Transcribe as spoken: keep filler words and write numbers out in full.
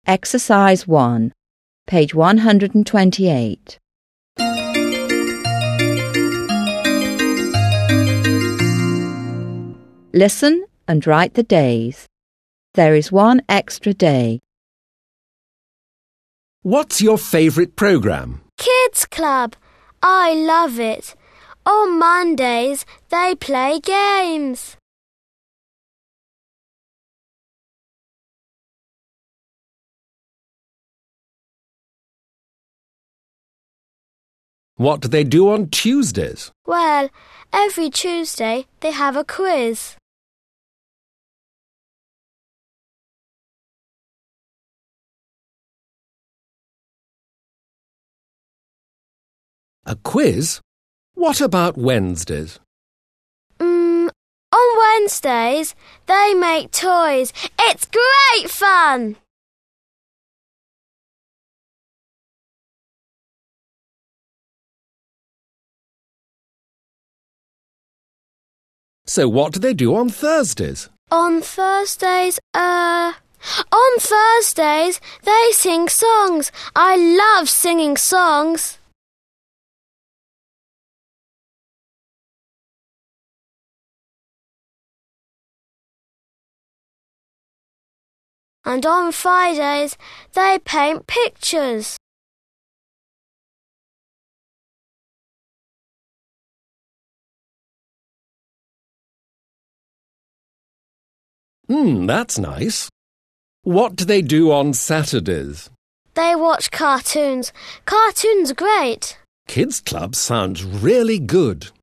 Exercise one, page one hundred twenty-eight. Listen and write the days. There is one extra day. What's your favourite programme? Kids Club. I love it. On Mondays, they play games. What do they do on Tuesdays? Well, every Tuesday they have a quiz. A quiz? What about Wednesdays? Mm, on Wednesdays, they make toys. It's great fun! So what do they do on Thursdays? On Thursdays, uh... On Thursdays, they sing songs. I love singing songs. And on Fridays, they paint pictures. Hmm, that's nice. What do they do on Saturdays? They watch cartoons. Cartoons are great. Kids Club sounds really good.